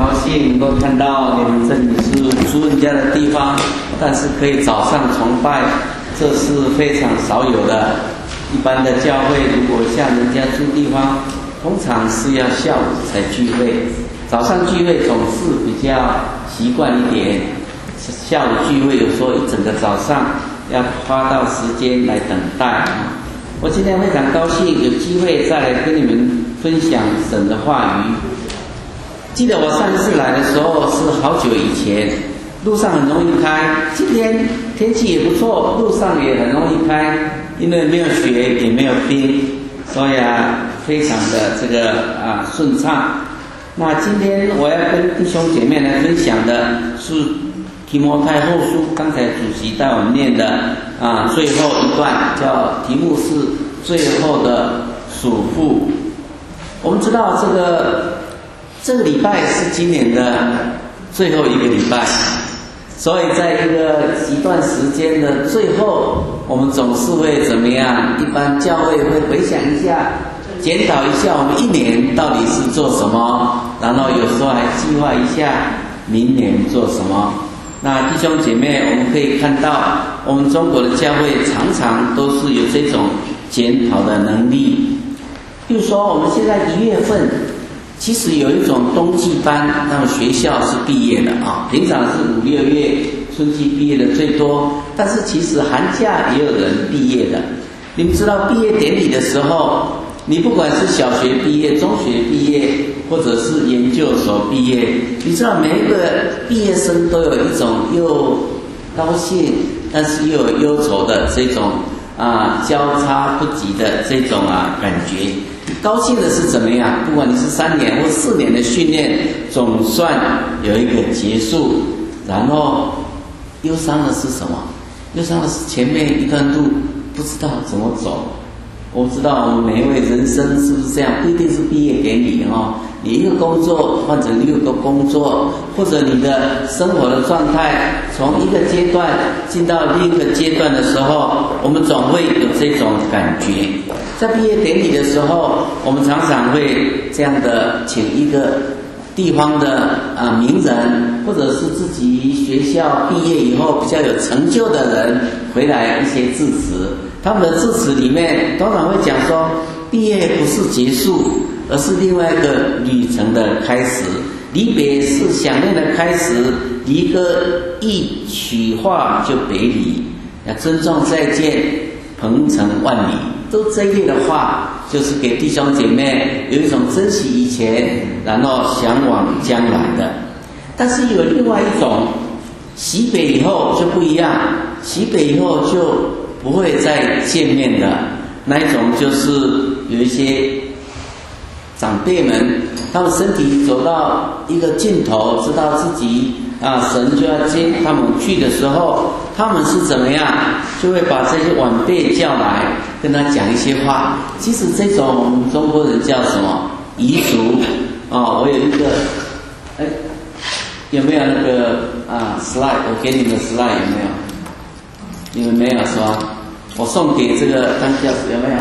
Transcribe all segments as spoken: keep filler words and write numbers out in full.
高兴能够看到你们这里是出人家的地方，但是可以早上崇拜，这是非常少有的。一般的教会如果像人家住地方，通常是要下午才聚会，早上聚会总是比较习惯一点，下午聚会有时候一整个早上要花到时间来等待。我今天非常高兴有机会再来跟你们分享神的话语。记得我上次来的时候是好久以前，路上很容易开，今天天气也不错，路上也很容易开，因为没有雪也没有冰，所以啊非常的这个啊顺畅。那今天我要跟弟兄姐妹来分享的是提摩太后书，刚才主席带我们念的啊最后一段，叫题目是最后的属父。我们知道这个这个礼拜是今年的最后一个礼拜，所以在一个一段时间的最后，我们总是会怎么样？一般教会会回想一下，检讨一下我们一年到底是做什么，然后有时候还计划一下明年做什么。那弟兄姐妹，我们可以看到，我们中国的教会常常都是有这种检讨的能力。比如说，我们现在一月份，其实有一种冬季班，那么学校是毕业的啊，平常是五六月春季毕业的最多，但是其实寒假也有人毕业的。你们知道毕业典礼的时候，你不管是小学毕业、中学毕业，或者是研究所毕业，你知道每一个毕业生都有一种又高兴，但是又有忧愁的这种啊交叉不及的这种啊感觉。高兴的是怎么样？不管你是三年或四年的训练，总算有一个结束。然后忧伤的是什么？忧伤的是前面一段路不知道怎么走。我知道我们每一位人生是不是这样？不一定是毕业典礼哦，你一个工作换成六个工作，或者你的生活的状态从一个阶段进到另一个阶段的时候，我们总会有这种感觉。在毕业典礼的时候，我们常常会这样的请一个地方的啊名人，或者是自己学校毕业以后比较有成就的人回来一些致辞。他们的致辞里面通常会讲说，毕业不是结束，而是另外一个旅程的开始。离别是想念的开始，离歌一曲话就别离，要尊重再见，鹏程万里。都这一类的话，就是给弟兄姐妹有一种珍惜以前，然后向往将来的。但是有另外一种，西北以后就不一样，西北以后就不会再见面的那一种，就是有一些长辈们，他们身体走到一个尽头，知道自己啊神就要接他们去的时候，他们是怎么样？就会把这些晚辈叫来，跟他讲一些话。其实这种我们中国人叫什么彝族啊？我有一个，哎，有没有那个啊 slide？ 我给你们 slide 有没有？你们没有是吧？我送给这个当教师有没有？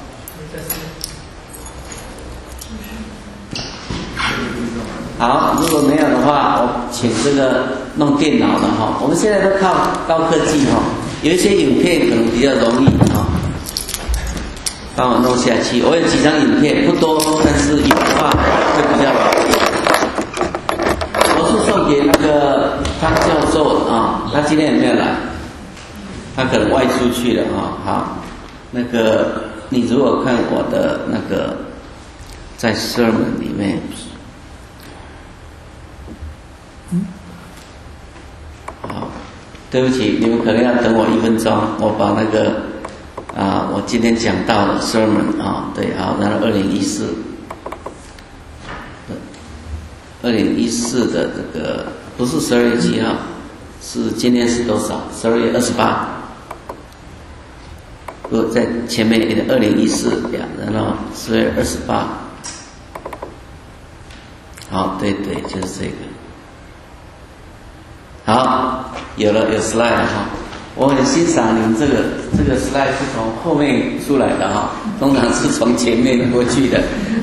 好，如果没有的话，我请这个弄电脑的哈。我们现在都靠高科技哈，有一些影片可能比较容易哈，帮我弄下去。我有几张影片不多，但是有的话会比较容易。我是送给那个汤教授啊，他今天有没有来？他可能外出去了啊。好，那个你如果看我的那个在 sermon 里面。好，对不起，你们可能要等我一分钟，我把那个啊，我今天讲到的 sermon 啊，对，好，然后二零一四，二零一四的这个不是十二月几号，是今天是多少？十二月二十八，不在前面一点，二零一四呀，然后十二月二十八，好，对对，就是这个。好，有了，有 slide 了哈。我很欣赏你们这个这个 slide 是从后面出来的哈，通常是从前面过去的。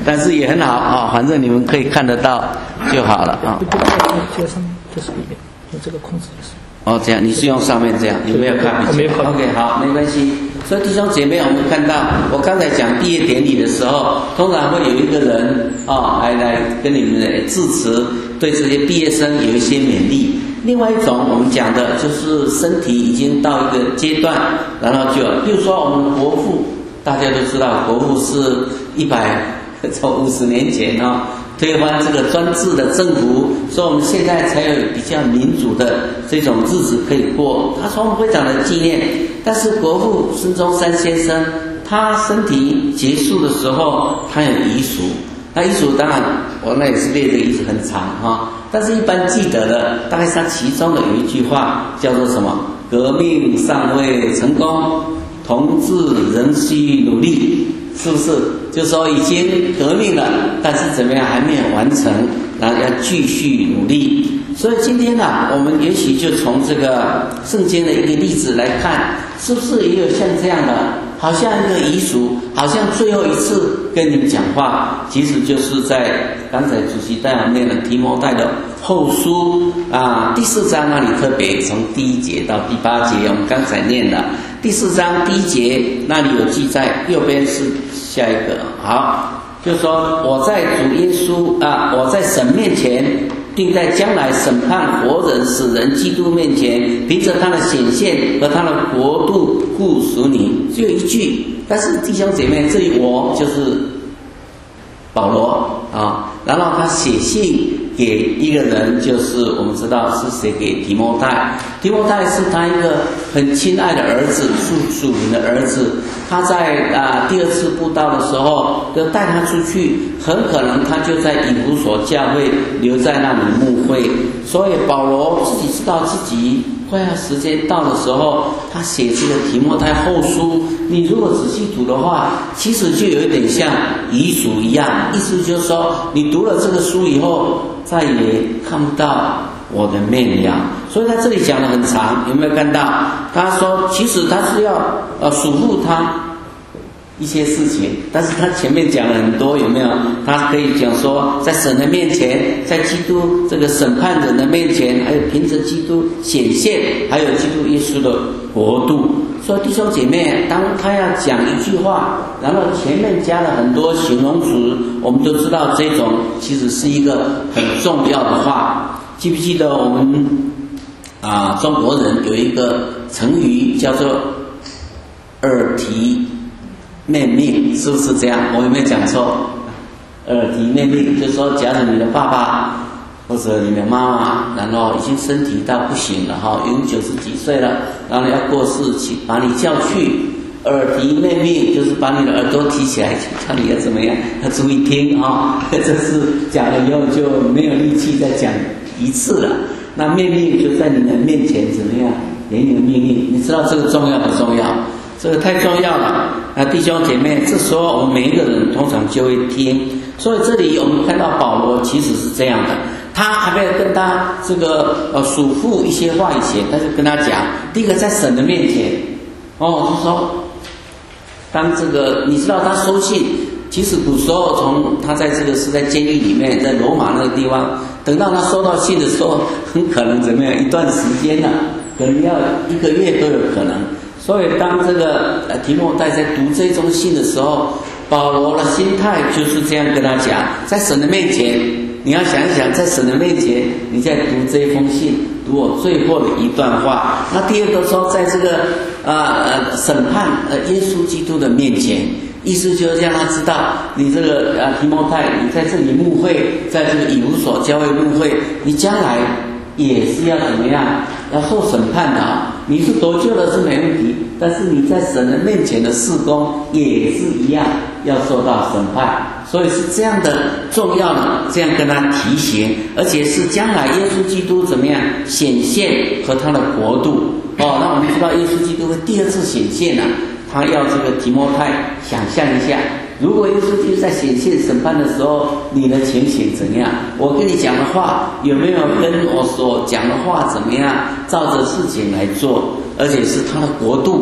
但是也很好啊，反正你们可以看得到就好了啊。 这个上面就是里面用这个控制就是。 哦，这样你是用上面这样，你没有看笔记？ 没有。 OK， 好，没关系。所以弟兄姐妹，我们看到我刚才讲毕业典礼的时候，通常会有一个人啊、哦、来来跟你们致辞，对这些毕业生有一些勉励。另外一种我们讲的就是身体已经到一个阶段，然后就比如说我们国父，大家都知道国父是一百从五十年前哦推翻这个专制的政府，所以我们现在才有比较民主的这种日子可以过。他说我们非常的纪念，但是国父孙中山先生他身体结束的时候，他有遗属。那遗属当然我那也是列的一直很长哈，但是一般记得的大概是他其中的有一句话叫做什么？革命尚未成功，同志仍需努力。是不是？就是说已经革命了，但是怎么样还没有完成，然后要继续努力。所以今天呢、啊，我们也许就从这个圣经的一个例子来看，是不是也有像这样的，好像一个遗属，好像最后一次跟你们讲话，其实就是在刚才主席带我念的提摩太的后书啊第四章那里，特别从第一节到第八节，我们刚才念的。第四章第一节那里有记载，右边是下一个，好，就是说我在主耶稣啊，我在神面前，并在将来审判活人死人基督面前，凭着他的显现和他的国度顾属你，只有一句。但是弟兄姐妹，这里我就是保罗啊，然后他写信给一个人，就是我们知道是写给提摩太。提摩太是他一个很亲爱的儿子，属属灵的儿子。他在啊第二次布道的时候，就带他出去，很可能他就在以弗所教会留在那里牧会。所以保罗自己知道自己快要时间到的时候，他写这个提摩太后书，你如果仔细读的话，其实就有一点像遗属一样，意思就是说，你读了这个书以后，再也看不到我的面量。所以他这里讲得很长，有没有看到？他说其实他是要呃嘱咐他一些事情，但是他前面讲了很多，有没有？他可以讲说，在神的面前，在基督这个审判人的面前，还有凭着基督显现，还有基督耶稣的国度。所以弟兄姐妹，当他要讲一句话，然后前面加了很多形容词，我们都知道这种其实是一个很重要的话。记不记得我们啊中国人有一个成语叫做耳提面命，是不是这样？我有没有讲错？耳提面命就是说，假如你的爸爸或者你的妈妈，然后已经身体到不行了哈，已经九十几岁了，然后要过世，去把你叫去，耳提面命就是把你的耳朵提起来，叫你要怎么样，要注意听啊。这是讲了以后就没有力气再讲一次了。那面命就在你的面前怎么样，给你的命令，你知道这个重要不重要？这个太重要了啊，弟兄姐妹，这时候我们每一个人通常就会听。所以这里我们看到保罗其实是这样的，他还没有跟他这个呃嘱咐一些话以前，他就跟他讲，第一个在神的面前，哦，就说当这个你知道他收信，其实古时候从他在这个是在监狱里面，在罗马那个地方，等到他收到信的时候，很可能怎么样一段时间呢、啊，可能要一个月都有可能。所以当这个呃提摩太在读这封信的时候，保罗的心态就是这样跟他讲，在神的面前，你要想一想，在神的面前，你在读这封信，读我最后的一段话。那第二个说，在这个啊呃审判呃耶稣基督的面前，意思就是让他知道，你这个啊提摩太，你在这里牧会，在这个以弗所教会牧会，你将来也是要怎么样，要受审判的啊。你是得救的是没问题，但是你在神的面前的事工也是一样要受到审判。所以是这样的重要的，这样跟他提醒，而且是将来耶稣基督怎么样显现和他的国度哦。那我们知道耶稣基督会第二次显现啊，他要这个提摩太想象一下，如果耶稣基督在显现审判的时候，你的情形怎样？我跟你讲的话有没有跟我所讲的话怎么样？照着事情来做，而且是他的国度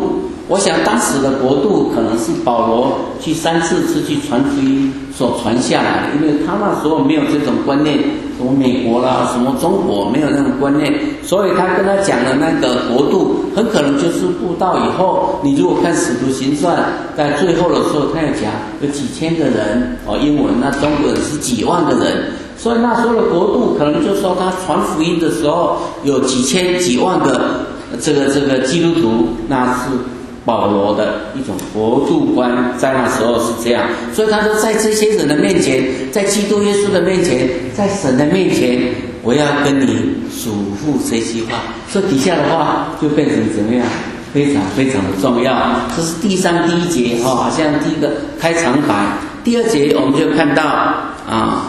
我想当时的国度可能是保罗去三四次去传福音所传下来的，因为他那时候没有这种观念，什么美国啦，什么中国没有那种观念，所以他跟他讲的那个国度很可能就是布道以后，你如果看使徒行传，在最后的时候他有讲有几千个人哦，英文那中国人是几万个人，所以那时候的国度可能就说他传福音的时候有几千几万个这个这个基督徒，那是保罗的一种国度观，在那时候是这样，所以他说在这些人的面前，在基督耶稣的面前，在神的面前，我要跟你嘱咐这些话。所以底下的话就变成怎么样？非常非常的重要。这是第三第一节哦，好像第一个开场白。第二节我们就看到啊。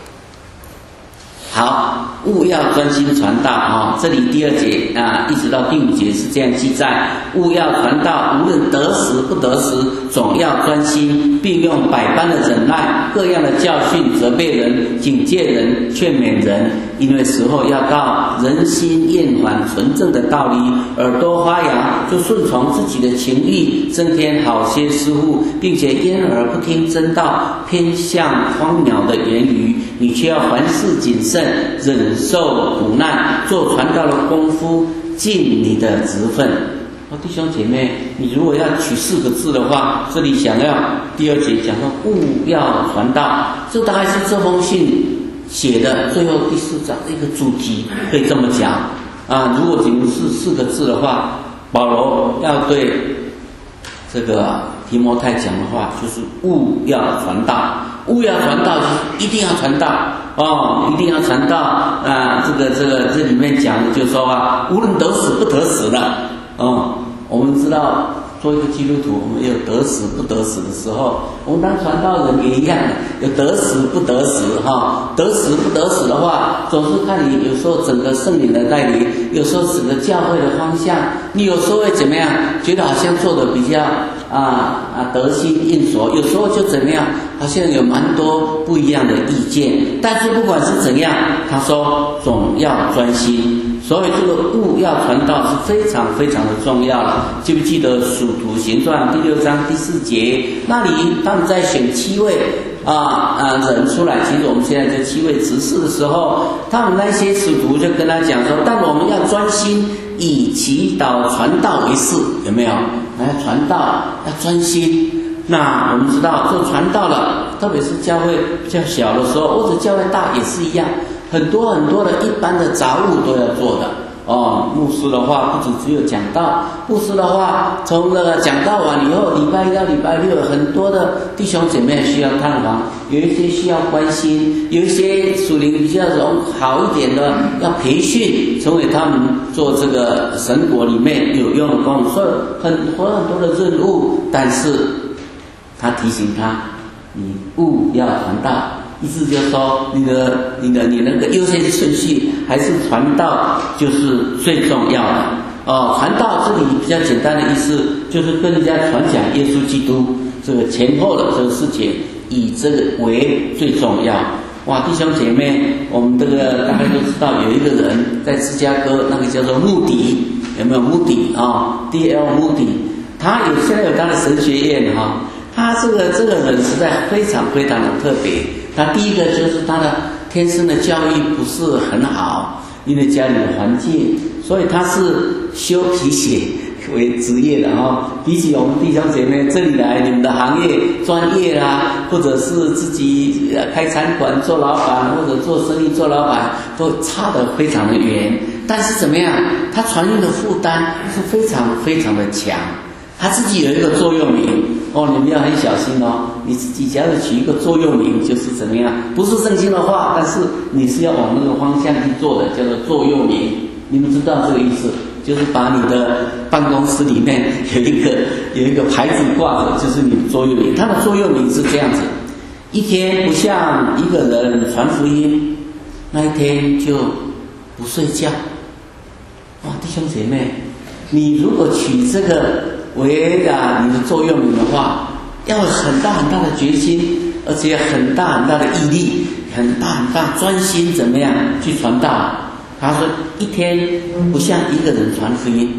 好，务要专心传道啊、哦！这里第二节啊，一直到第五节是这样记载：务要传道，无论得时不得时，总要专心，并用百般的忍耐，各样的教训，责备人，警戒人，劝勉人。因为时候要到，人心厌烦纯正的道理，耳朵发痒，就顺从自己的情欲，增添好些师傅，并且因而不听真道，偏向荒渺的言语。你却要凡事谨慎，忍受苦难，做传道的功夫，尽你的职分。哦，弟兄姐妹，你如果要取四个字的话，这里想要第二节讲说务要传道，这大概是这封信写的最后第四章的一个主题，可以这么讲啊。如果只是四个字的话，保罗要对这个提摩太讲的话，就是务要传道。务要传道，就是一定要传道哦，一定要传道啊！这个这个这里面讲的就是说啊，无论得死不得死的哦。我们知道，做一个基督徒，我们有得死不得死的时候，我们当传道人也一样，有得死不得死哈、哦。得死不得死的话，总是看你有时候整个圣灵的带领，有时候整个教会的方向，你有时候会怎么样？觉得好像做的比较啊啊得心应手，有时候就怎么样？好像有蛮多不一样的意见，但是不管是怎样，他说总要专心，所以这个务要传道是非常非常的重要了。记不记得使徒行传第六章第四节那里他们在选七位啊啊人出来，其实我们现在就七位执事的时候，他们那些使徒就跟他讲说，但我们要专心以祈祷传道为事，有没有？来传道要专心。那我们知道做传道了，特别是教会比较小的时候，或者教会大也是一样，很多很多的一般的杂物都要做的哦。牧师的话不止只有讲道，牧师的话从那个讲道完以后，礼拜一到礼拜六，很多的弟兄姐妹需要探访，有一些需要关心，有一些属灵比较容好一点的要培训，成为他们做这个神国里面有用的工作，所以很多很多的任务，但是他提醒他，你务要传道，意思就是说，你的、你的、你那个优先顺序还是传道就是最重要的哦。传道这里比较简单的意思，就是跟人家传讲耶稣基督这个前后的这个事情，以这个为最重要。哇，弟兄姐妹，我们这个大概都知道，有一个人在芝加哥，那个叫做穆迪，有没有穆迪啊 ？D L 穆迪，他有现在有他的神学院哈。他这个这个人实在非常非常的特别。他第一个就是他的天生的教育不是很好，因为家里的环境，所以他是修皮鞋为职业的哈。比起我们弟兄姐妹这里来，你们的行业专业啦，或者是自己开餐馆做老板，或者做生意做老板，都差得非常的远。但是怎么样？他传运的负担是非常非常的强。他自己有一个座右铭哦，你们要很小心哦。你自己假如取一个座右铭，就是怎么样？不是圣经的话，但是你是要往那个方向去做的，叫做座右铭。你们知道这个意思？就是把你的办公室里面有一个有一个牌子挂着，就是你的座右铭。他的座右铭是这样子：一天不向一个人传福音，那一天就不睡觉。哇，弟兄姐妹，你如果取这个为啊你的座右铭的话，要有很大很大的决心，而且很大很大的毅力，很大很大专心，怎么样去传道？他说一天不向一个人传福音，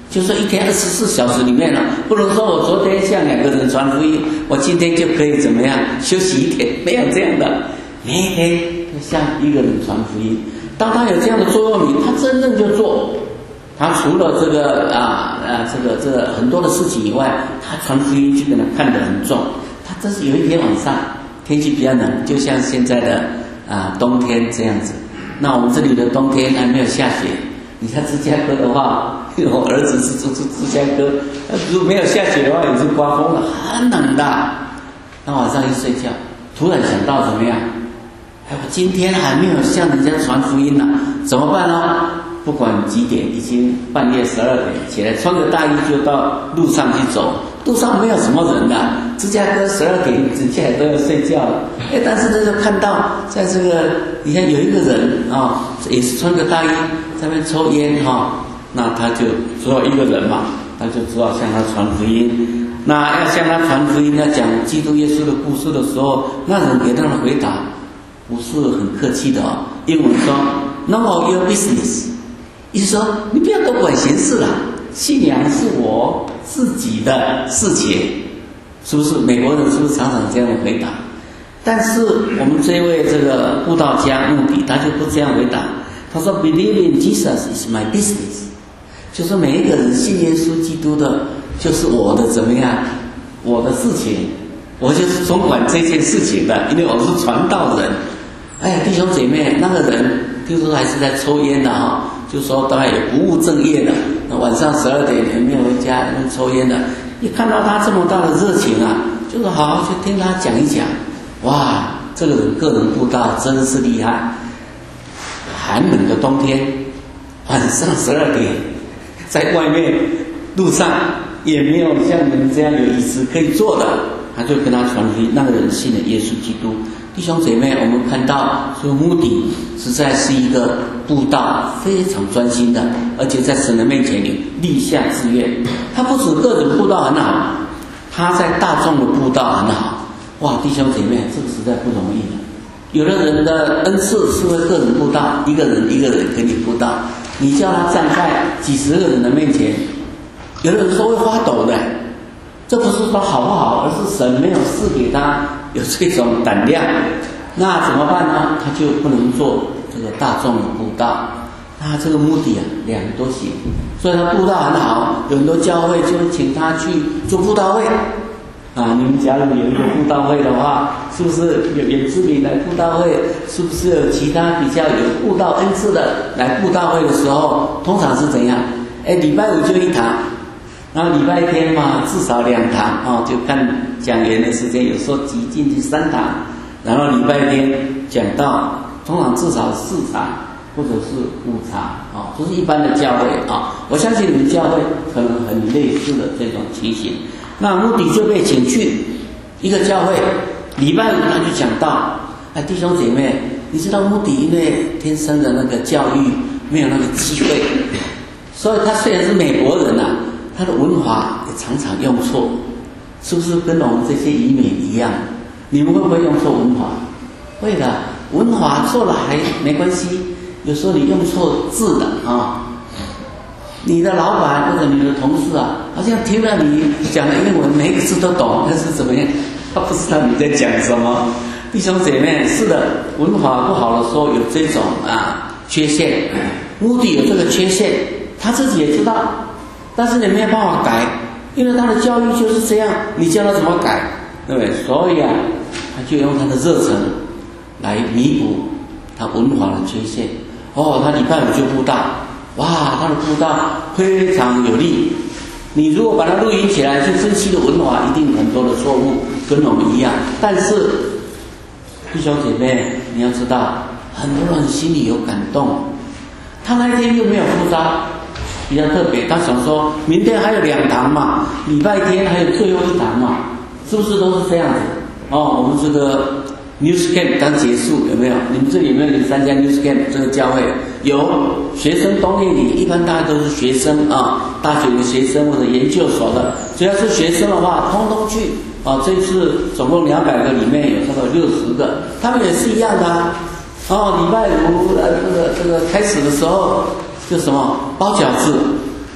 就说一天二十四小时里面了，不能说我昨天向两个人传福音，我今天就可以怎么样休息一天，没有这样的，每一天都向一个人传福音。当他有这样的座右铭，他真正就做。他除了这个啊啊这个这个很多的事情以外，他传福音就给他看得很重。他这是有一天晚上天气比较冷，就像现在的啊冬天这样子。那我们这里的冬天还没有下雪。你看芝加哥的话，我儿子是住住芝加哥，如果没有下雪的话，也是刮风了，很冷的。那晚上一睡觉，突然想到怎么样？哎，我今天还没有向人家传福音呢，怎么办呢？不管几点，已经半夜十二点，起来穿个大衣就到路上去走。路上没有什么人的，芝加哥十二点人家都要睡觉了。哎，但是他就看到在这个，你看有一个人啊，也是穿个大衣在那边抽烟哈、啊，那他就只有一个人嘛，他就只好向他传福音。那要向他传福音，要讲基督耶稣的故事的时候，那人给他的回答不是很客气的哦，英文说 "None your business"， 意思说你不要多管闲事了，信仰是我自己的事情，是不是？美国人是不是常常这样的回答？但是我们这位这个布道家穆迪，他就不这样回答。他说 "Believe in Jesus is my business"， 就是每一个人信耶稣基督的，就是我的怎么样，我的事情，我就是总管这件事情的，因为我是传道人。哎，弟兄姐妹，那个人听说还是在抽烟的哈、哦，就说大概也不务正业的，那晚上十二点也没有回家，抽烟的。一看到他这么大的热情啊，就说好好去听他讲一讲。哇，这个人个人布道真是厉害。寒冷的冬天，晚上十二点，在外面路上也没有像你们这样有椅子可以坐的，他就跟他传福音。那个人信了耶稣基督。弟兄姐妹，我们看到说穆迪实在是一个布道非常专心的，而且在神的面前里立下志愿。他不止个人布道很好，他在大众的布道很好。哇，弟兄姐妹，这个实在不容易的。有的人的恩赐是会个人布道，一个人一个人给你布道，你叫他站在几十个人的面前，有的人说会发抖的。这不是说好不好，而是神没有赐给他有这种胆量。那怎么办呢？他就不能做这个大众的布道。那这个目的啊，两个都行。所以他布道很好，有很多教会就请他去做布道会。啊，你们假如有一个布道会的话，是不是有原住民来布道会？是不是有其他比较有布道恩赐的来布道会的时候，通常是怎样？哎，礼拜五就一堂。然后礼拜天嘛，至少两堂哦，就看讲员的时间，有时候挤进去三堂。然后礼拜天讲到，通常至少四场或者是五场哦，这是一般的教会啊、哦。我相信你们教会可能很类似的这种情形。那穆迪就被请去一个教会，礼拜五他就讲到，哎，弟兄姐妹，你知道穆迪因为天生的那个教育没有那个机会，所以他虽然是美国人啊。他的文法也常常用错，是不是跟我们这些移民一样？你们会不会用错文法？会的，文法错了还没关系，有时候你用错字的啊，你的老板或者你的同事啊，好像听了你讲的英文，每一个字都懂，但是怎么样？他不知道你在讲什么。弟兄姐妹，是的，文法不好的时候有这种啊缺陷，目的有这个缺陷，他自己也知道。但是你没有办法改，因为他的教育就是这样，你教他怎么改，对不对？所以啊，他就用他的热忱来弥补他文法的缺陷。哦，他礼拜五就布道，哇，他的布道非常有力。你如果把它录音起来去分析的文法，一定很多的错误，跟我们一样。但是弟兄姐妹，你要知道，很多人心里有感动。他那天又没有布道。比较特别，他想说明天还有两堂嘛，礼拜天还有最后一堂嘛，是不是都是这样子？哦，我们这个 News Camp 刚结束，有没有？你们这里有没有参加 News Camp 这个教会？有学生冬令营，一般大家都是学生啊，大学的学生或者研究所的，只要是学生的话，通通去啊。这次总共两百个，里面有差不多六十个，他们也是一样的啊。哦，礼拜五呃这个这个开始的时候。就什么包饺子，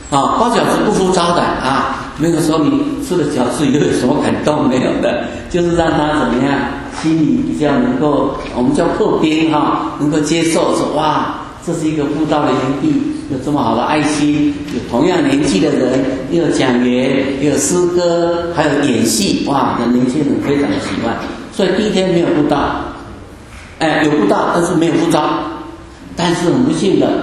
啊，包饺子不浮躁的啊，没有说你吃了饺子以后有什么感动，没有的，就是让他怎么样，心里比较能够，我们叫破冰哈，能够接受说哇，这是一个布道的园地，有这么好的爱心，有同样年纪的人，又有讲员，又有诗歌，还有演戏，哇，那年轻人非常的喜欢。所以第一天没有布道，哎，有布道，但是没有呼召。但是很不幸的，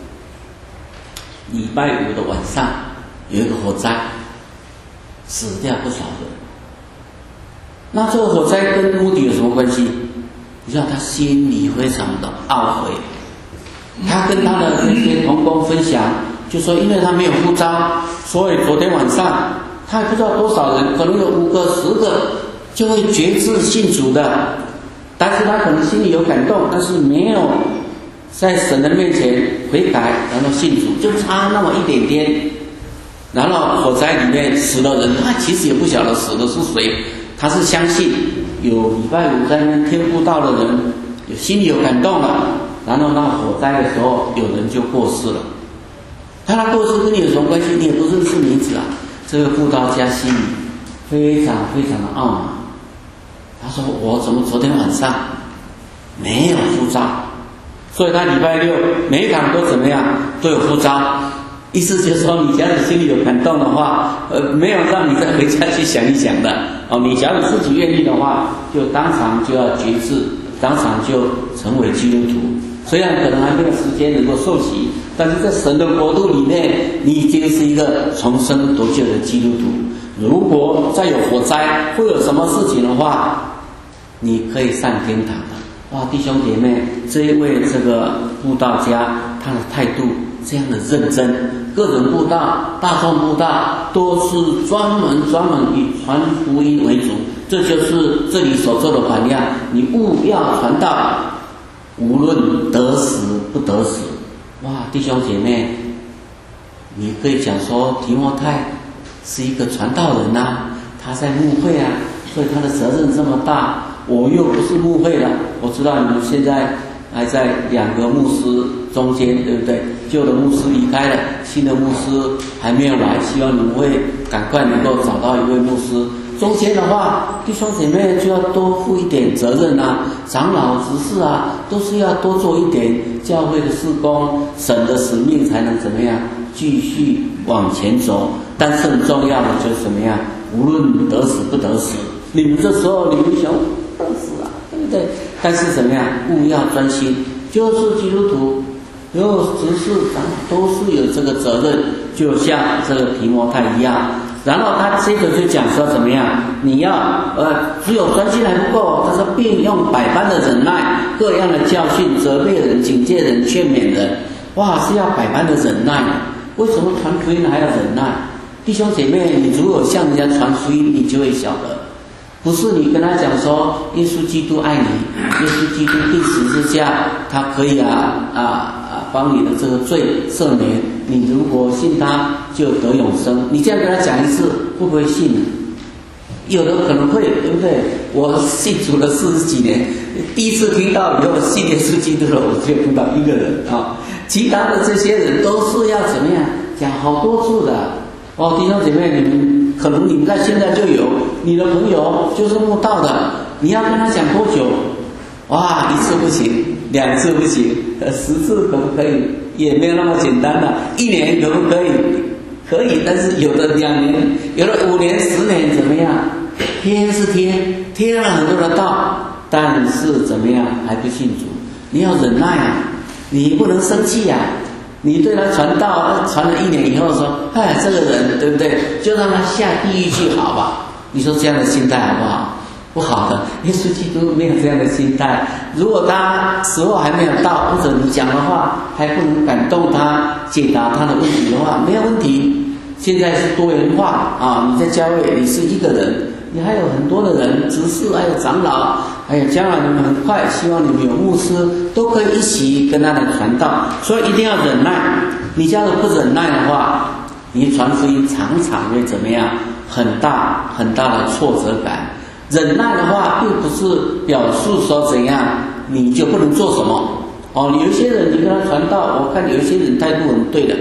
礼拜五的晚上有一个火灾，死掉不少人。那这个火灾跟目的有什么关系？你知道他心里非常的懊悔，他跟他的那些同工分享，就说因为他没有呼召，所以昨天晚上他也不知道多少人，可能有五个、十个就会决志信主的，但是他可能心里有感动，但是没有在神的面前悔改，然后信主，就差那么一点点。然后火灾里面死了人，他其实也不晓得死的是谁，他是相信有礼拜五在那边听布道的人，有心里有感动了。然后那火灾的时候，有人就过世了。他的过世跟你有什么关系？你也不认识名字啊。这个布道家心里非常非常的懊恼。他说：“我怎么昨天晚上没有呼召？”所以他礼拜六每一堂都怎么样，都有呼召。意思就是说，你假如心里有感动的话，呃，没有让你再回家去想一想的哦。你假如自己愿意的话，就当场就要决志，当场就成为基督徒。虽然可能还没有时间能够受洗，但是在神的国度里面，你已经是一个重生得救的基督徒。如果再有火灾，会有什么事情的话，你可以上天堂的。哇，弟兄姐妹，这一位这个布道家，他的态度这样的认真，个人布道、大众布道都是专门专门以传福音为主，这就是这里所做的榜样。你务要传道，无论得死不得死。哇，弟兄姐妹，你可以讲说提摩太是一个传道人啊，他在牧会啊，所以他的责任这么大。我又不是牧会了，我知道你们现在还在两个牧师中间，对不对？旧的牧师离开了，新的牧师还没有来，希望你们会赶快能够找到一位牧师。中间的话，弟兄姐妹就要多负一点责任啊，长老执事啊，都是要多做一点教会的事工，神的使命才能怎么样继续往前走。但是很重要的就是怎么样，无论得死不得死，你们这时候你们想得死啊，对不对？但是怎么样，务要专心，就是基督徒有执事长都是有这个责任，就像这个提摩太一样。然后他这个就讲说怎么样，你要呃只有专心还不够，他说并用百般的忍耐，各样的教训，责备人、警戒人、劝勉人。哇，是要百般的忍耐。为什么传福音还要忍耐？弟兄姐妹，你如果向人家传福音，你就会晓得，不是你跟他讲说耶稣基督爱你，耶稣基督钉十字架，他可以啊啊啊帮你的这个罪赦免，你如果信他就得永生。你这样跟他讲一次，会不会信？有的可能会，对不对？我信主了四十几年，第一次听到以后信耶稣基督了，我就碰到一个人啊，其他的这些人都是要怎么样讲好多次的。哦，弟兄姐妹，你们可能你们在现在就有你的朋友就是慕道的，你要跟他讲多久？哇，一次不行，两次不行，呃，十次可不可以？也没有那么简单的，一年可不可以？可以，但是有的两年，有的五年、十年，怎么样？天是天，天了很多的道，但是怎么样还不信主？你要忍耐啊，你不能生气啊。你对他传道，传了一年以后说，哎，这个人对不对？就让他下地狱去好吧？你说这样的心态好不好？不好的，耶稣基督没有这样的心态。如果他时候还没有到，或者你讲的话还不能感动他、解答他的问题的话，没有问题。现在是多元化啊！你在教会你是一个人，你还有很多的人，执事还有长老，还有将来你们很快希望你们有牧师，都可以一起跟他来传道，所以一定要忍耐。你假如不忍耐的话，你传福音常常会怎么样？很大很大的挫折感。忍耐的话，并不是表述说怎样你就不能做什么哦。有一些人你跟他传道，我看有一些人态度很对的，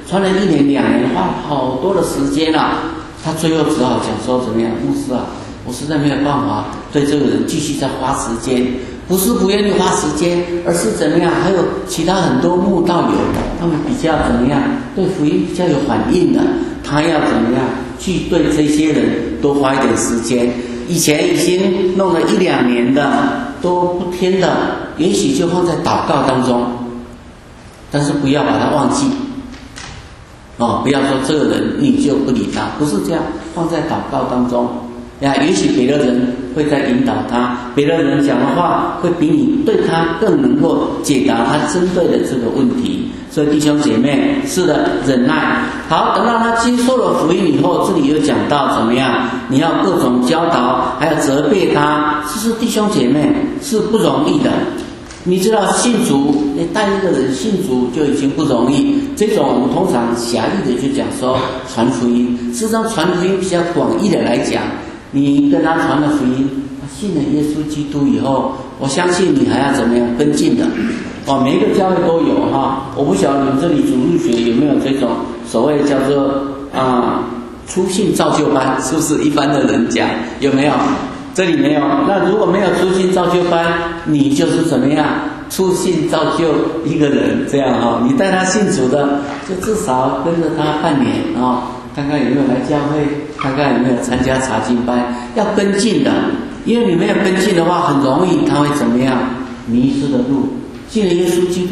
传了一年两年，花了好多的时间啊，他最后只好讲说怎么样，牧师啊，我实在没有办法对这个人继续再花时间，不是不愿意花时间，而是怎么样，还有其他很多慕道友，他们比较怎么样，对福音比较有反应的，他要怎么样去对这些人多花一点时间。以前已经弄了一两年的都不听的，也许就放在祷告当中，但是不要把它忘记哦，不要说这个人你就不理他，不是这样，放在祷告当中呀。也许别的人会在引导他，别的人讲的话会比你对他更能够解答他针对的这个问题。所以弟兄姐妹，是的，忍耐。好，等到他接受了福音以后，这里又讲到怎么样，你要各种教导，还要责备他。其实弟兄姐妹是不容易的。你知道信主，你带一个人信主就已经不容易。这种我们通常狭义的就讲说传福音，事实上传福音比较广义的来讲，你跟他传了福音，他信了耶稣基督以后，我相信你还要怎么样跟进的。哦，每一个教会都有哈，我不晓得你们这里主日学有没有这种所谓叫做啊、呃、初信造就班，是不是一般的人讲有没有？这里没有。那如果没有初信造就班，你就是怎么样初信造就一个人这样哈、哦，你带他信主的，就至少跟着他半年啊、哦，看看有没有来教会，看看有没有参加查经班，要跟进的，因为你没有跟进的话，很容易他会怎么样迷失的路。信了耶稣基督